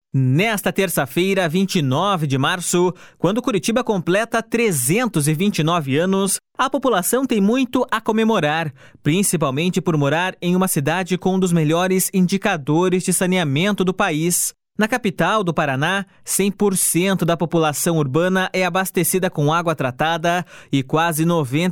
Nesta terça-feira, 29 de março, quando Curitiba completa 329 anos, a população tem muito a comemorar, principalmente por morar em uma cidade com um dos melhores indicadores de saneamento do país. Na capital do Paraná, 100% da população urbana é abastecida com água tratada e quase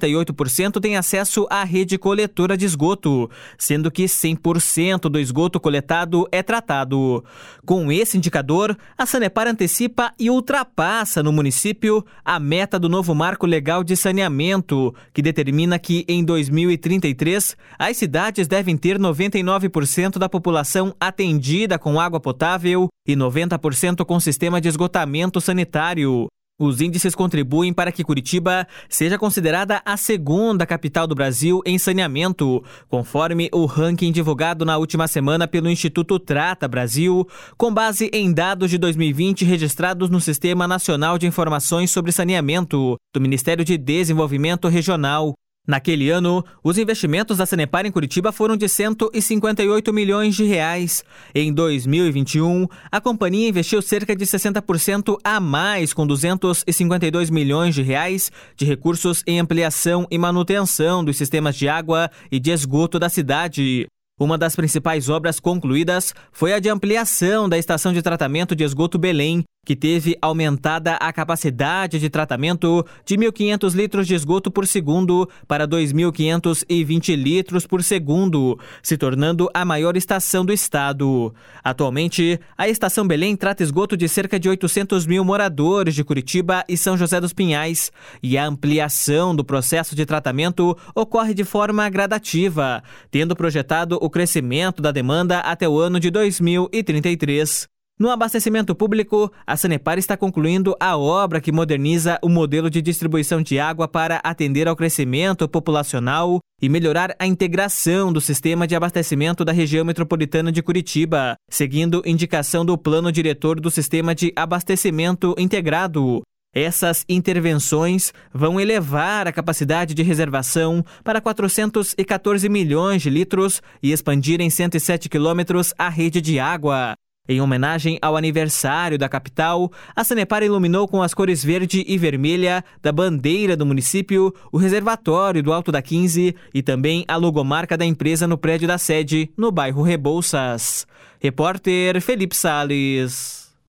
98% tem acesso à rede coletora de esgoto, sendo que 100% do esgoto coletado é tratado. Com esse indicador, a Sanepar antecipa e ultrapassa no município a meta do novo Marco Legal de Saneamento, que determina que em 2033 as cidades devem ter 99% da população atendida com água potável e 90% com sistema de esgotamento sanitário. Os índices contribuem para que Curitiba seja considerada a segunda capital do Brasil em saneamento, conforme o ranking divulgado na última semana pelo Instituto Trata Brasil, com base em dados de 2020 registrados no Sistema Nacional de Informações sobre Saneamento, do Ministério de Desenvolvimento Regional. Naquele ano, os investimentos da Sanepar em Curitiba foram de 158 milhões de reais. Em 2021, a companhia investiu cerca de 60% a mais, com 252 milhões de reais de recursos em ampliação e manutenção dos sistemas de água e de esgoto da cidade. Uma das principais obras concluídas foi a de ampliação da estação de tratamento de esgoto Belém, que teve aumentada a capacidade de tratamento de 1.500 litros de esgoto por segundo para 2.520 litros por segundo, se tornando a maior estação do estado. Atualmente, a estação Belém trata esgoto de cerca de 800 mil moradores de Curitiba e São José dos Pinhais, e a ampliação do processo de tratamento ocorre de forma gradativa, tendo projetado o crescimento da demanda até o ano de 2033. No abastecimento público, a Sanepar está concluindo a obra que moderniza o modelo de distribuição de água para atender ao crescimento populacional e melhorar a integração do sistema de abastecimento da região metropolitana de Curitiba, seguindo indicação do Plano Diretor do Sistema de Abastecimento Integrado. Essas intervenções vão elevar a capacidade de reservação para 414 milhões de litros e expandir em 107 quilômetros a rede de água. Em homenagem ao aniversário da capital, a Sanepar iluminou com as cores verde e vermelha da bandeira do município o reservatório do Alto da 15 e também a logomarca da empresa no prédio da sede, no bairro Rebouças. Repórter Felipe Salles.